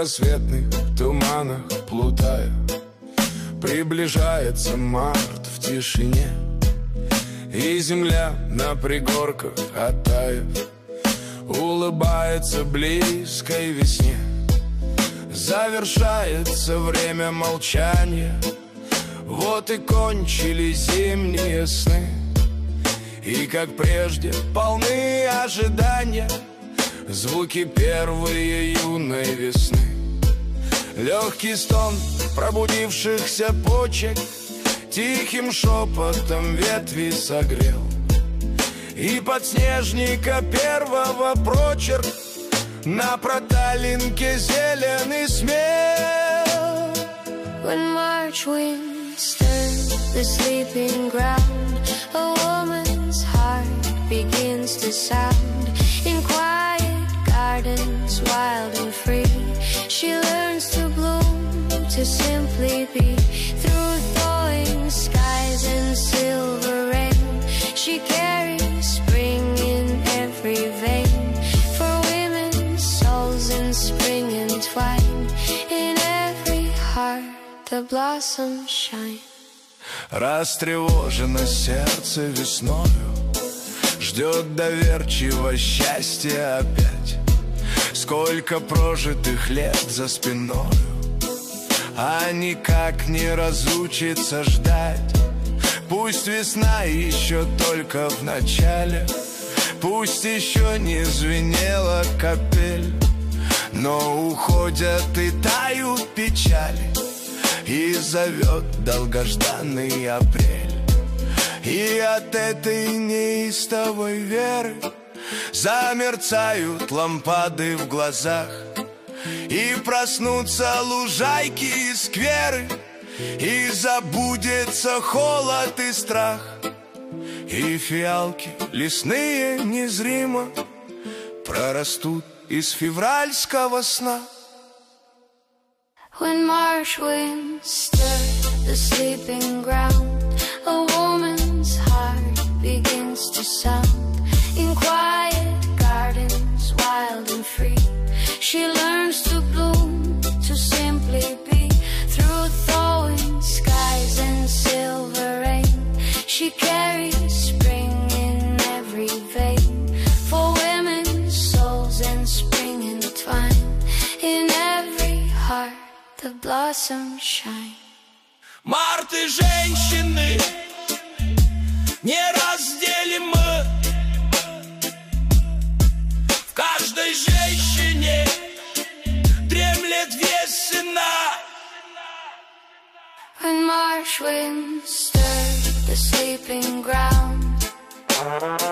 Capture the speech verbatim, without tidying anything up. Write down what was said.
предрассветных туманах плутая, приближается март в тишине, и земля на пригорках, оттаив, улыбается близкой весне. Завершается время молчания, вот и кончились зимние сны, и, как прежде, полны ожидания звуки первой юной весны. Легкий стон пробудившихся почек тихим шепотом ветви согрел, и подснежника первого прочерк на проталинке зеленый смел. When March winds stir the sleeping ground, a woman's heart begins to sound. In quiet gardens, wild and free, she learns to bloom, to simply be. Through thawing skies and silver rain, she carries spring in every vein. For women's souls in spring entwine, in every heart the blossoms shine. Растревожено сердце весною, ждет доверчиво счастья опять. Сколько прожитых лет за спиною, а никак не разучится ждать. Пусть весна еще только в начале, пусть еще не звенела капель, но уходят и тают печали, и зовет долгожданный апрель. И от этой неистовой веры замерцают лампады в глазах, и проснутся лужайки и скверы, и забудется холод и страх, и фиалки лесные незримо прорастут из февральского сна. When March winds stir the sleeping ground, a woman's heart begins to sound. In quiet gardens, wild and free, she learns to bloom, to simply be. Through thawing skies and silver rain, she carries spring in every vein. For women's souls and spring entwine, in every heart the blossoms shine. Март и женщины неразделимы. В каждой женщине дремлет весна. When March winds stir the sleeping ground,